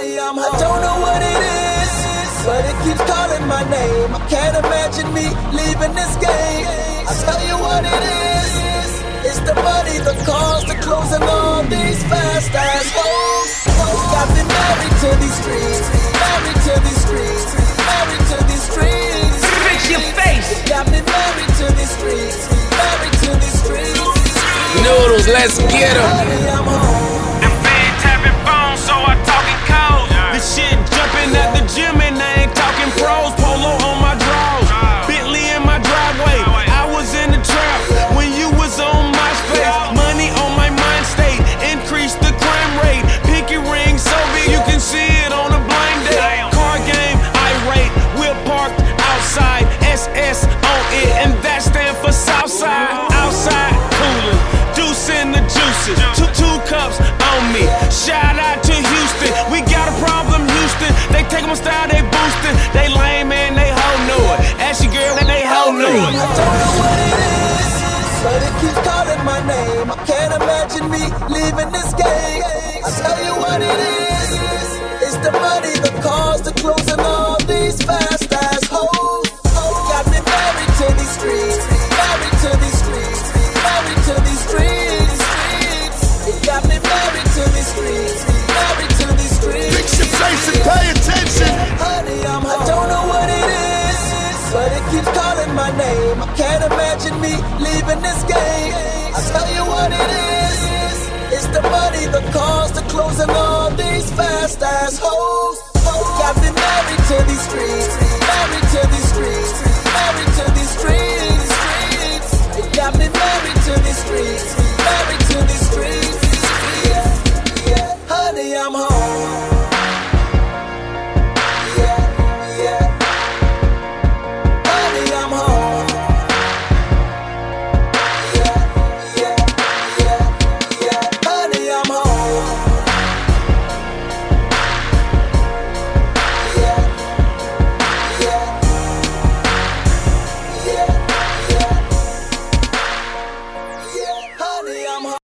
Honey, I don't know what it is, but it keeps calling my name. I can't imagine me leaving this game. I tell you what it is, it's the money, the cars, the clothes, and all these fast ass hoes. Got me married to these streets, married to these streets, married to these streets. Fix your face. Got me married to these streets, married to these streets. Noodles, let's get 'em. Honey, I'm home. The fan tapping phones, so I talking code. The shit jumping at the gym and I ain't talking pros. Polo on my drawers, Bentley in my driveway. I was in the trap when you was on my space. Money on my mind state, increase the crime rate. Pinky ring so big you can see it on a blind date. Car game, irate, we're parked outside. SS on it, and that stand for Southside. Outside cooler, juice in the juices. Two cups on me. Shout out to Houston, we got a problem, Houston. They take my style, they boostin'. They lame and they hoe know it. Ashy girl and they hoe know it. I don't know what it is, but it keeps calling my name. I can't imagine me leaving this game. I tell you what it is, it's the money, the cars, the clothes, and all these fast ass hoes. Got me married to these streets, married to these streets, married to these streets. It got me married to these streets, married to these streets. Fix your face and pay attention. Honey, I don't know what it is, but it keeps calling my name. I can't imagine me leaving this game. I tell you what it is, it's the money, the cars, the clothes, and all these fast